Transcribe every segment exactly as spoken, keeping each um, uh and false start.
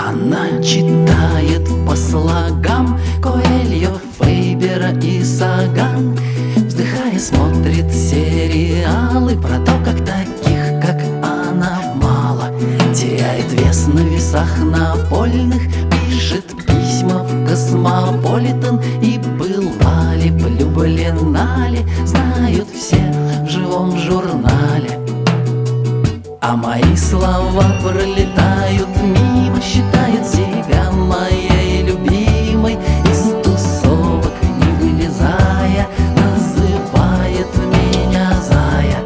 Она читает по слогам Коэльо, Фейбера и Саган. Вздыхая, смотрит сериалы про то, как таких, как она, мало. Теряет вес на весах напольных, пишет письма в Космополитен. И была ли, влюблена ли, знают все в живом журнале. А мои слова пролетают мимо, считает себя моей любимой. Из тусовок не вылезая, называет меня Зая.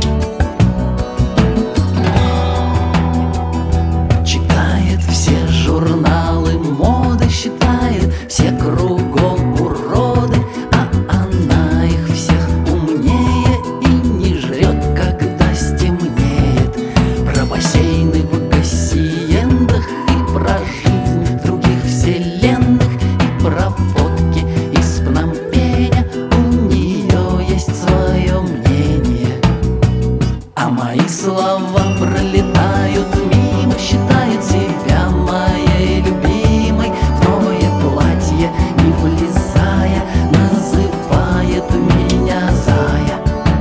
Читает все журналы моды, считает все кругом уроды, а она их всех умнее и не жрет, когда стемнеет. Про бассейны в гассиендах и про жизнь других вселенных, и про фотки из Пномпеня у нее есть свое мнение. А мои слова пролетают мимо, считает себя моей любимой. В новое платье не влезая, называет меня Зая.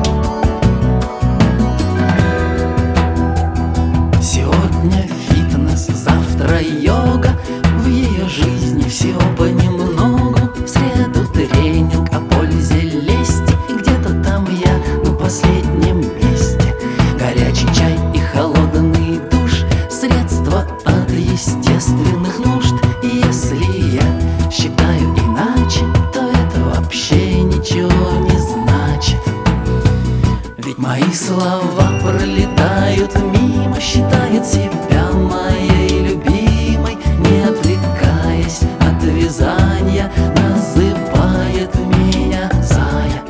Сегодня фитнес, завтра йога, в ее жизни всего понемногу. В среду тренинг о пользе лести, и где-то там я на последнем месте. Горячий чай и холодный душ, средства от естественных нужд. И если я считаю иначе, то это вообще ничего не значит. Ведь мои слова пролетают мимо, считает себя моей любимой. Не отвлекаясь от вязания, называет меня Зая.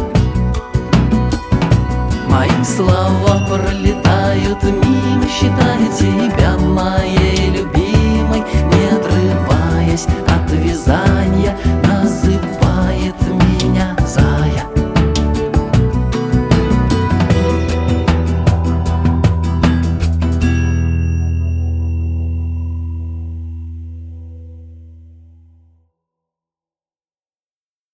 Мои слова пролетают мимо, считает